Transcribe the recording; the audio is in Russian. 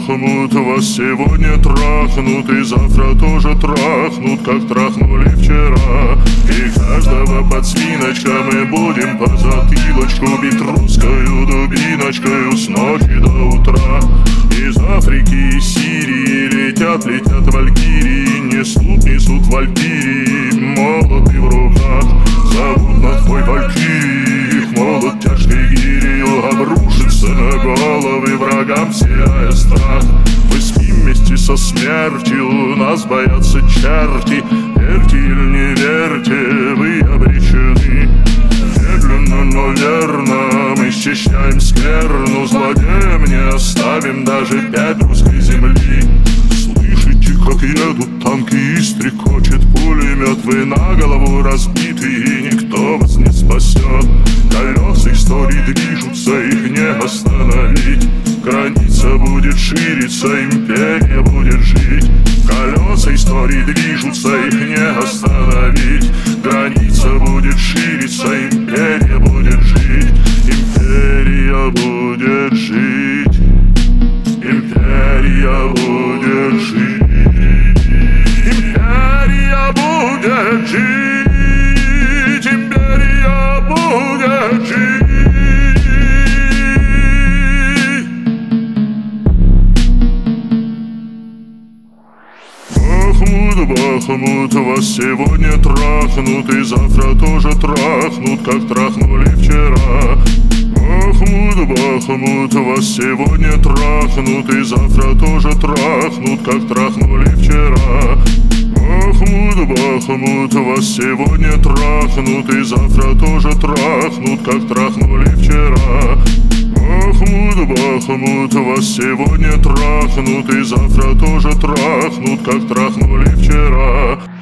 Бахмут, вас сегодня трахнут и завтра тоже трахнут, как трахнули вчера. И каждого под свиночка мы будем по затылочку бить русскою дубиночкою с ночи до утра. Из Африки и Сирии летят валькирии, несут валькирии, молоты в руках. Зовут на твой валькирии, их молот тяжкой гирью обрушится на головы врагам, вселяя страх. Мы спим вместе со смертью, нас боятся черти. Верьте или не верьте, вы обречены. Медленно, но верно мы счищаем скверну, злодеям не оставим даже 5 русской земли. Слышите, как едут танки и стрекочет пулемет? Вы на голову разбиты, и никто вас не спасет. Колеса истории движутся, их не остановить. Граница будет шириться, империя будет жить. Колеса истории движутся, их не остановить. Граница будет шириться, империя будет жить. Империя будет жить. Империя будет жить. Империя будет жить. Империя будет жить. Бахмут, вас сегодня трахнут и завтра тоже трахнут, как трахнули вчера. Бахмут, вас сегодня трахнут и завтра тоже трахнут, как трахнули вчера. Бахмут, вас сегодня трахнут и завтра тоже трахнут, как трахнули вчера. Бахмут, вас сегодня трахнут и завтра тоже трахнут, как трахнули вчера.